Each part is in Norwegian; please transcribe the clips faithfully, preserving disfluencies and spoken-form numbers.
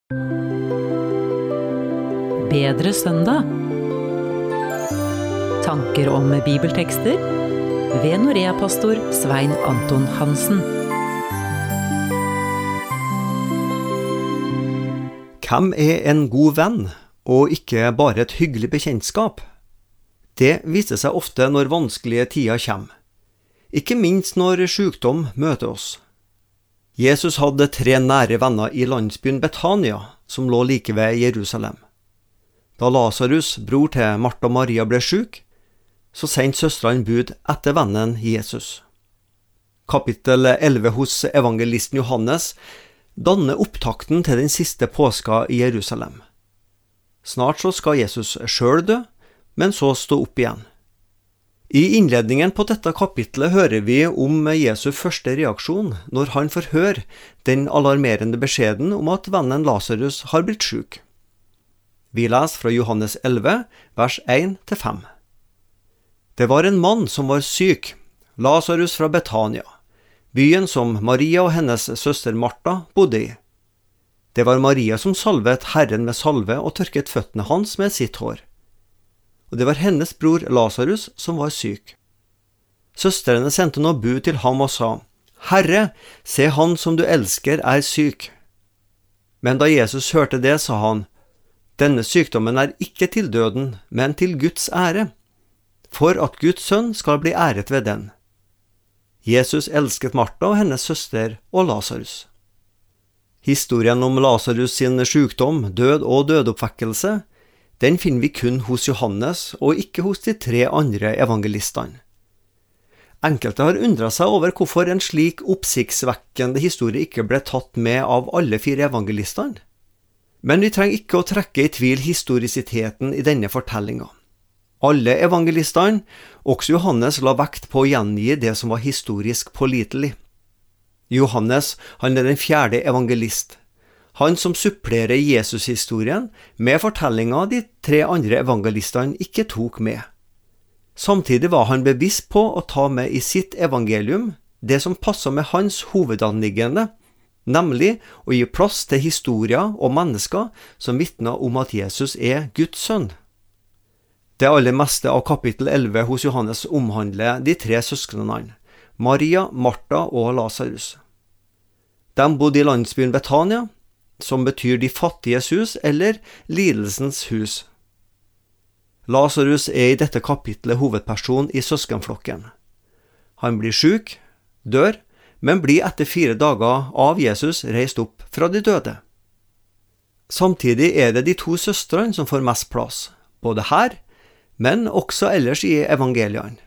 Bedre søndag. Tanker om bibeltekster ved Norea-pastor Svein Anton Hansen. Hvem er en god venn, og ikke bare et hyggelig bekjentskap? Det viser seg ofte når vanskelige tider kommer. Ikke minst når sykdom møter oss. Jesus hadde tre nære venner i landsbyen Betania, som lå like ved Jerusalem. Da Lazarus, bror til Martha og Maria, ble syk, så sendte søstrene bud etter vennen Jesus. Kapittel elleve hos evangelisten Johannes danner opptakten til den siste påska i Jerusalem. Snart så skal Jesus selv dø, men så stå opp igjen. I innledningen på dette kapitlet hører vi om Jesu første reaksjon når han får høre den alarmerende beskjeden om at vennen Lazarus har blitt syk. Vi leser fra Johannes elleve, vers én til fem. Det var en mann som var syk, Lazarus fra Betania, byen som Maria og hennes søster Martha bodde i. Det var Maria som salvet Herren med salve og tørket føttene hans med sitt hår. Og det var hennes bror Lazarus som var syk. Søstrene sendte nå bud til ham og sa, «Herre, se han som du elsker er syk.» Men da Jesus hørte det, sa han, «Denne sykdommen er ikke til døden, men til Guds ære, for at Guds sønn skal bli æret ved den.» Jesus elsket Martha og hennes søster og Lazarus. Historien om Lazarus sin sykdom, død og dødoppvekkelse, den finner vi kun hos Johannes og ikke hos de tre andre evangelistene. Enkelte har undret seg over hvorfor en slik oppsiktsvekkende historie ikke ble tatt med av alle fire evangelistene. Men vi trenger ikke å trekke i tvil historisiteten i denne fortellingen. Alle evangelistene, også Johannes, la vekt på å gjengi det som var historisk pålitelig. Johannes, han er den fjerde evangelist. Han som supplerer Jesus-historien med fortellinger de tre andre evangelistene ikke tok med. Samtidig var han bevisst på å ta med i sitt evangelium det som passet med hans hovedanliggende, nemlig å gi plass til historier og mennesker som vitner om at Jesus er Guds sønn. Det aller meste av kapittel elleve hos Johannes omhandler de tre søsknene, Maria, Martha og Lazarus. De bodde i landsbyen Betania, som betyr de fattiges hus eller lidelsens hus. Lazarus er i dette kapitlet hovedperson i søskenflokken. Han blir syk, dør, men blir etter fire dager av Jesus reist opp fra de døde. Samtidig er det de to søstrene som får mest plass, både her, men også ellers i evangeliene.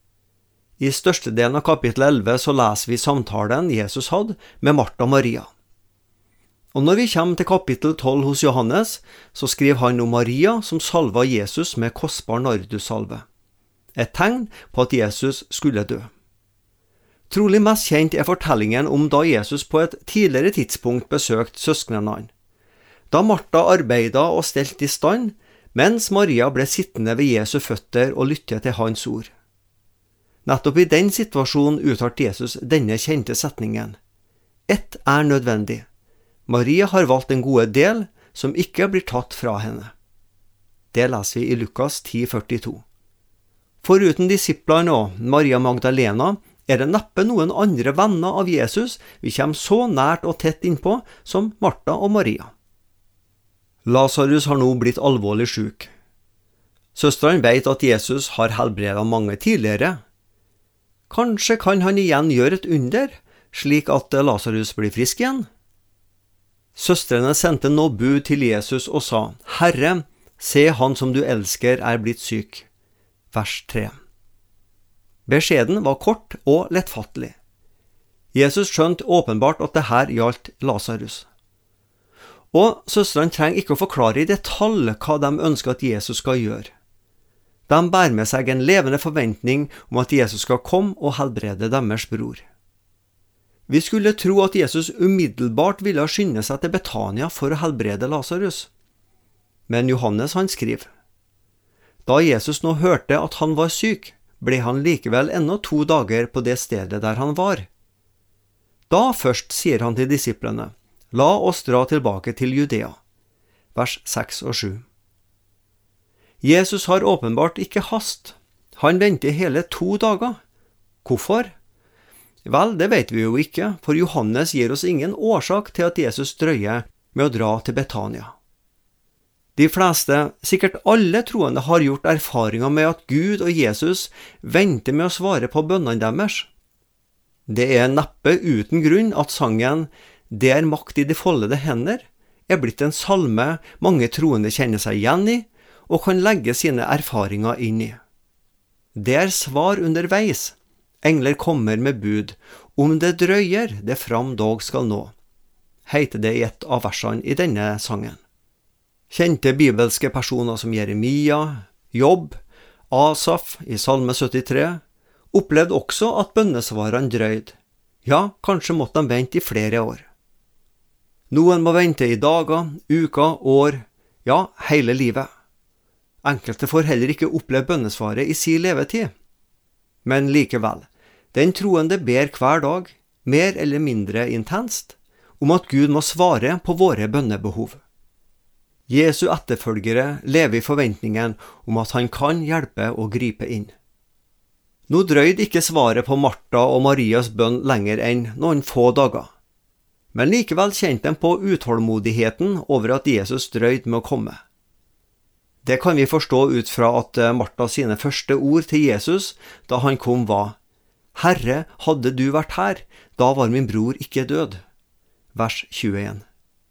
I største delen av kapittel elleve så leser vi samtalen Jesus hadde med Martha og Maria. Og når vi kommer til kapittel tolv hos Johannes, så skriver han om Maria som salva Jesus med kostbar nardussalve. Et tegn på at Jesus skulle dø. Trolig mest kjent er fortellingen om da Jesus på et tidligere tidspunkt besøkte søsknene. Da Martha arbeidet og stelte i stand, mens Maria ble sittende ved Jesu føtter og lytte til hans ord. Nettopp i den situasjonen uttalte Jesus denne kjente setningen. Ett er nødvendig. Maria har valgt en gode del som ikke blir tatt fra henne. Det leser vi i Lukas ti førtito. Foruten disiplene og Maria Magdalena er det neppe noen andre venner av Jesus vi kommer så nært og tett innpå som Martha og Maria. Lazarus har nå blitt alvorlig syk. Søstrene vet at Jesus har helbredet mange tidligere. Kanskje kan han igjen gjøre et under, slik at Lazarus blir frisk igjen? Søstrene sendte nå bud til Jesus og sa, «Herre, se han som du elsker er blitt syk.» Vers tre. Beskjeden var kort og lettfattelig. Jesus skjønte åpenbart at det her gjaldt Lazarus. Og søstrene trenger ikke å forklare i detalj hva de ønsker at Jesus skal gjøre. De bærer med seg en levende forventning om at Jesus skal komme og helbrede deres bror. Vi skulle tro at Jesus umiddelbart ville skynde seg til Betania for å helbrede Lazarus. Men Johannes han skriver, Da Jesus nå hørte at han var syk, ble han likevel ennå to dager på det stedet der han var. Da først sier han til disiplene, La oss dra tilbake til Judea. Vers seks og sju. Jesus har åpenbart ikke hast. Han venter hele to dager. Hvorfor? Vel, det vet vi jo ikke, for Johannes gir oss ingen årsak til at Jesus drøyer med å dra til Betania. De fleste, sikkert alle troende, har gjort erfaringer med at Gud og Jesus venter med å svare på bønnene deres. Det er neppe uten grunn at sangen «Det er makt i de foldede hender» er blitt en salme mange troende kjenner seg igjen i og kan legge sine erfaringer inn i. Det er svar underveis. Engler kommer med bud. Om det drøyer, det fram dog skal nå, heter det i et av versene i denne sangen. Kjente bibelske personer som Jeremia, Jobb, Asaf i Salme syttitre, opplevde også at bønnesvarene drøyd. Ja, kanskje måtte de vente i flere år. Noen må vente i dager, uker, år, ja, hele livet. Enkelte får heller ikke oppleve bønnesvaret i sin levetid. Men likevel, den troende ber hver dag, mer eller mindre intenst, om at Gud må svare på våre bønnebehov. Jesu etterfølgere lever i forventningen om at han kan hjelpe og gripe inn. Nå drøyde ikke svaret på Martha og Marias bønn lenger enn noen få dager. Men likevel kjente de på utålmodigheten over at Jesus drøyde med å komme. Det kan vi forstå ut fra at Martha sine første ord til Jesus da han kom var: «Herre, hadde du vært her, da var min bror ikke død.» Vers tjueen.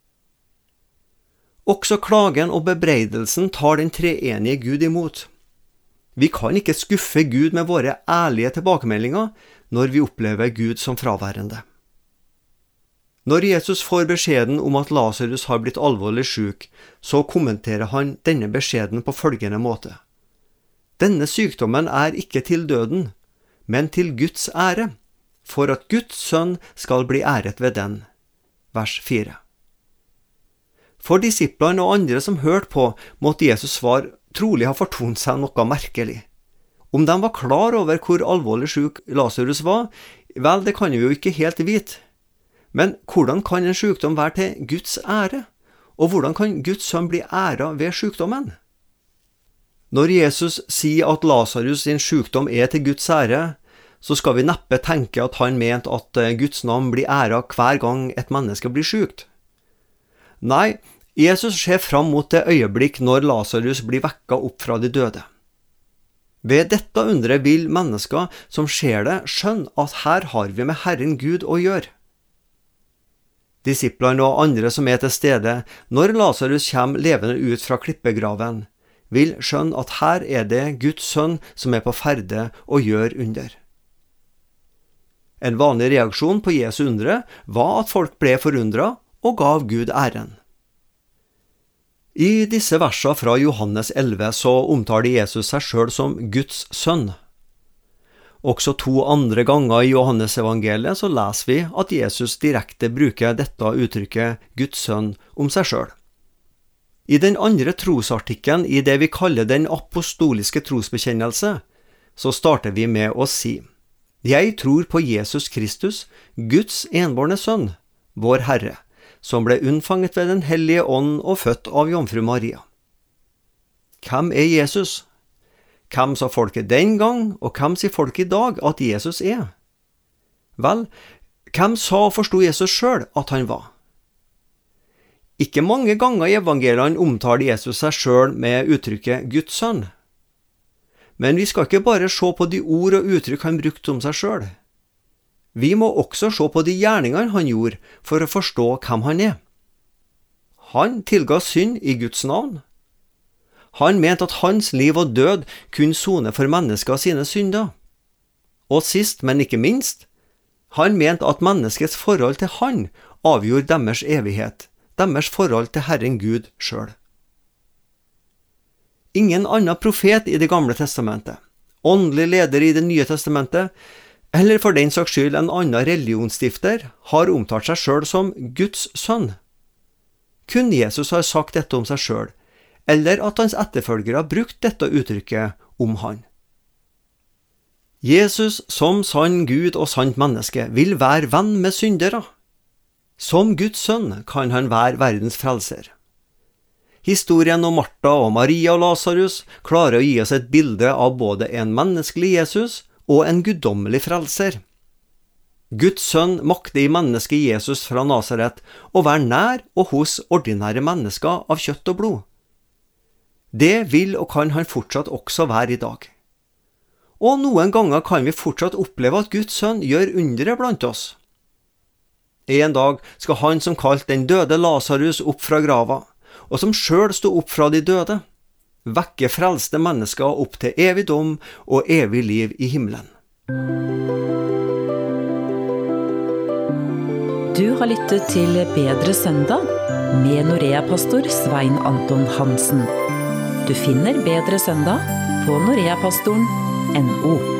Også klagen og bebreidelsen tar den treenige Gud imot. Vi kan ikke skuffe Gud med våre ærlige tilbakemeldinger når vi opplever Gud som fraværende. Når Jesus får beskjeden om at Lazarus har blitt alvorlig syk, så kommenterer han denne beskjeden på følgende måte: «Denne sykdommen er ikke til døden, men til Guds ære, for at Guds sønn skal bli æret ved den.» Vers fire. For disiplene og andre som hørte på, måtte Jesus svar trolig ha fortont seg noe merkelig. Om de var klar over hvor alvorlig syk Lazarus var, vel, det kan vi jo ikke helt vite. Men hvordan kan en sykdom være til Guds ære? Og hvordan kan Guds sønn bli æra ved sykdommen? Når Jesus sier at Lazarus sin sykdom er til Guds ære, så skal vi neppe tenke at han mente at Guds navn blir æra hver gang et menneske blir sykt. Nei, Jesus ser fram mot det øyeblikk når Lazarus blir vekka opp fra de døde. Ved dette underet vil mennesker som ser det skjønne at her har vi med Herren Gud å gjøre. Disiplene og andre som er til stede når Lazarus kommer levende ut fra klippegraven, vil skjønne at her er det Guds sønn som er på ferde og gjør under. En vanlig reaksjon på Jesu undre var at folk ble forundret og gav Gud æren. I disse versene fra Johannes elleve så omtaler Jesus seg selv som Guds sønn. Også to andre ganger i Johannes evangeliet så leser vi at Jesus direkte bruker dette uttrykket Guds sønn om seg selv. I den andre trosartikkelen i det vi kaller den apostoliske trosbekjennelse, så starter vi med å si: «Jeg tror på Jesus Kristus, Guds enbårne sønn, vår Herre, som ble unnfanget ved den hellige ånd og født av jomfru Maria.» Hvem er Jesus? Hvem sa folket den gang, og hvem sier folk i dag at Jesus er? Vel, hvem sa og forstod Jesus selv at han var? Ikke mange ganger i evangeliene omtaler Jesus seg selv med uttrykket Guds sønn. Men vi skal ikke bare se på de ord og uttrykk han brukte om seg selv. Vi må også se på de gjerningene han gjorde for å forstå hvem han er. Han tilga synd i Guds navn. Han mente at hans liv og død kunne sone for mennesker sine synder. Og sist, men ikke minst, han mente at menneskets forhold til han avgjorde deres evighet, deres forhold til Herren Gud selv. Ingen annen profet i Det gamle testamentet, åndelig leder i Det nye testamentet, eller for den saks skyld en annen religionsstifter, har omtalt seg selv som Guds sønn. Kun Jesus har sagt dette om seg selv, eller at hans etterfølgere har brukt dette uttrykket om han. Jesus som sann Gud og sant menneske vil være venn med syndere. Som Guds sønn kan han være verdens frelser. Historien om Martha og Maria og Lazarus klarer å gi oss et bilde av både en menneskelig Jesus og en guddommelig frelser. Guds sønn makter i mennesket Jesus fra Nazaret å være nær og hos ordinære mennesker av kjøtt og blod. Det vil og kan han fortsatt også være i dag. Og noen ganger kan vi fortsatt oppleve at Guds sønn gjør undere blant oss. En dag skal han som kalt den døde Lazarus opp fra grava, og som selv stod opp fra de døde, vekke frelste mennesker opp til evig dom og evig liv i himmelen. Du har lyttet til Bedre søndag med Norea-pastor Svein Anton Hansen. Du finner Bedre søndag på noreapastoren punktum no.